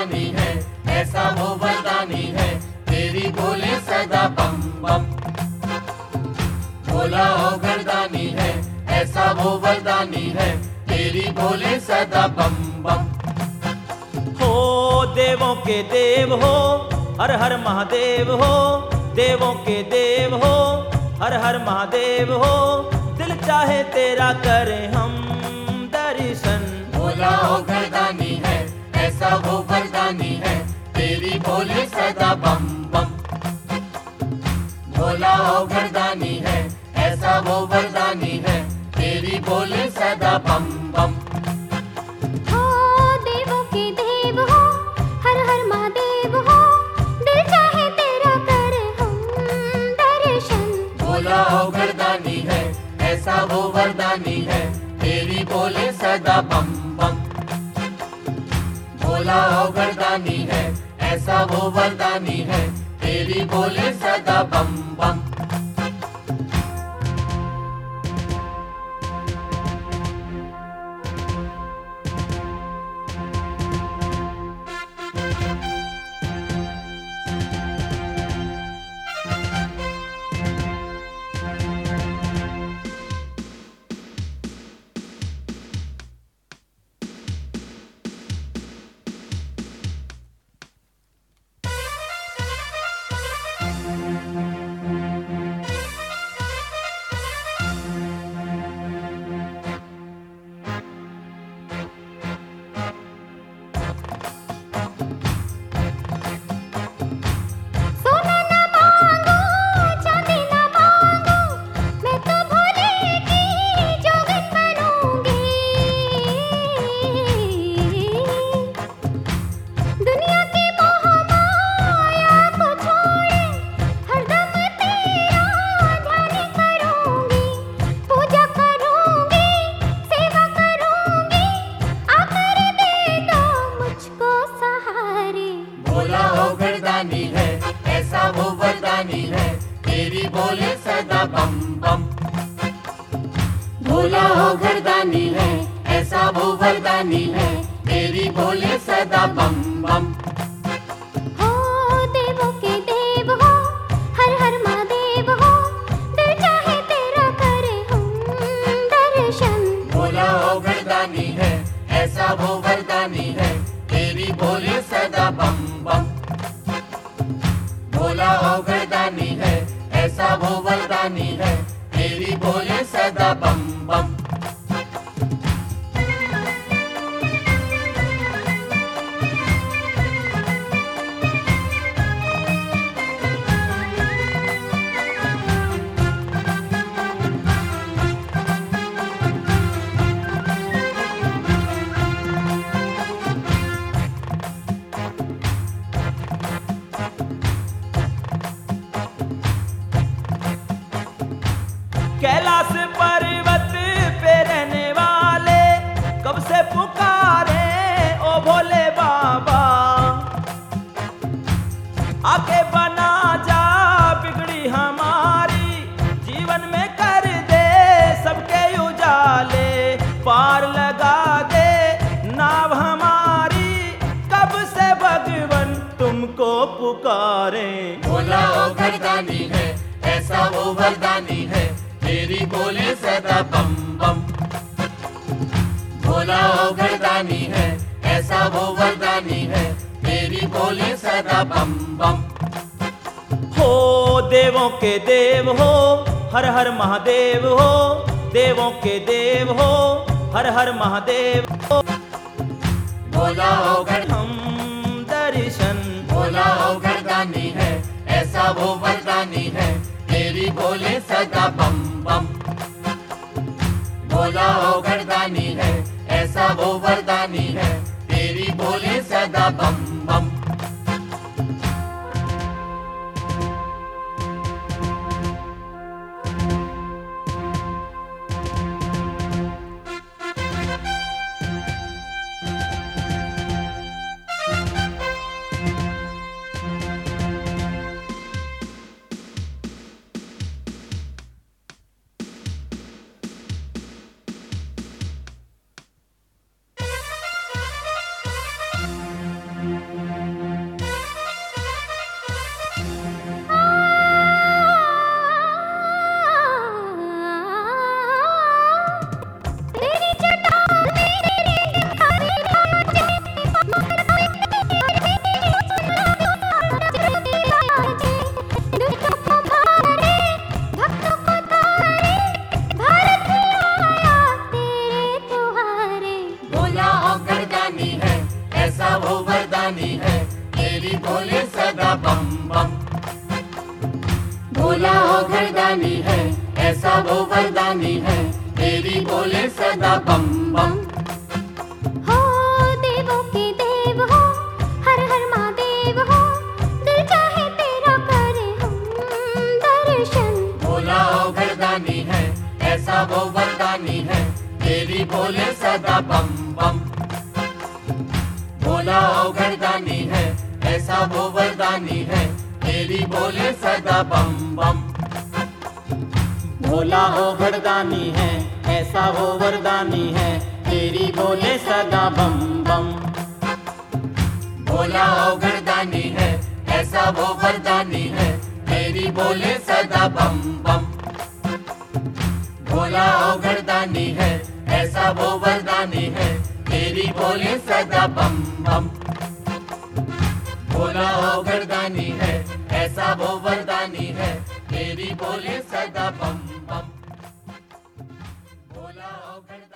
वरदानी है, ऐसा वो वरदानी है, तेरी बोले सदा बम बम। भोला हो गर्दानी है, ऐसा वो वरदानी है, तेरी बोले सदा बम बम। हो देवों के देव हो, हर हर महादेव हो, देवों के देव हो, हर हर महादेव हो, दिल चाहे तेरा करें हम दर्शन। भोला हो गर्दानी है, ऐसा वो वरदानी है, तेरी बोले सदा बम बम। भोला हो गर्दानी है, ऐसा वो वरदानी है, तेरी बोले सदा बम बम। हो देवों के देव हो, हर हर महादेव हो, दिल चाहे तेरा करें हम दर्शन। भोला हो गर्दानी है, ऐसा वो वरदानी है, तेरी बोले सदा बम बम। भोला हो गर्दानी है, ऐसा वो वरदानी है, तेरी बोले सदा बम बम। सोना न मांगो, चांदी न मांगो, मैं तो भोले की जोगिन बनूंगी। दुनिया की मोह माया को छोड़े, हरदम तेरा ध्यान करूंगी, पूजा करूंगी, सेवा करूंगी, आकर दे दो मुझको सहारे। भोला हो गर्दानी है, ऐसा वो वरदानी है, तेरी बोले सदा बम बम। भोला हो गर्दानी है, ऐसा वो वरदानी है, तेरी बोले सदा बम बम। हो देवों के देव हो, हर हर महादेव हो, दिल चाहे तेरा करें हम दर्शन। भोला हो गर्दानी है, ऐसा वो वरदानी है, तेरी बोले सदा बम बम। भोला हो गर्दानी है, ऐसा वो वरदानी है, तेरी बोले सदा बम बम। कैलाश पर्वत पे रहने वाले कब से पुकारे ओ भोले बाबा, आके बना जा बिगड़ी हमारी, जीवन में कर दे सबके उजाले, पार लगा दे नाव हमारी, कब से भगवन तुमको पुकारे। भोला हो गर्दानी है, ऐसा वो वरदानी है, तेरी बोले सदा बम बम। भोला हो गर्दानी है, ऐसा वो वरदानी है, तेरी बोले सदा बम बम। हो देवों के देव हो, हर हर महादेव हो, देवों के देव हो, हर हर महादेव हो, भोला हो हम दर्शन। भोला हो गर्दानी है, ऐसा वो वरदानी है, तेरी बोले सदा बम बम। भोला हो गर्दानी है, ऐसा वो वरदानी है, तेरी बोले सदा बम बम। ऐसा वो वरदानी है, तेरी बोले सदा बम बम। हो देवों के देव हो, हर हर महादेव हो, दिल चाहे तेरा करे हम दर्शन। भोला ओ घरदानी है, ऐसा वो वरदानी है, तेरी बोले सदा बम बम। भोला ओ घरदानी है, ऐसा वो वरदानी है, तेरी बोले सदा बम बम। भोला हो वरदानी है, ऐसा वो वरदानी है, तेरी बोले सदा बम बम। भोला ओ घरदानी है, ऐसा वो वरदानी है, तेरी बोले सदा बम बम। भोला ओ घरदानी है, ऐसा वो वरदानी है, तेरी बोले सदा बम बम। भोला ओ घरदानी है, ऐसा वो वरदानी है, तेरी बोले सदा बम बम। भोला ओ घरदानी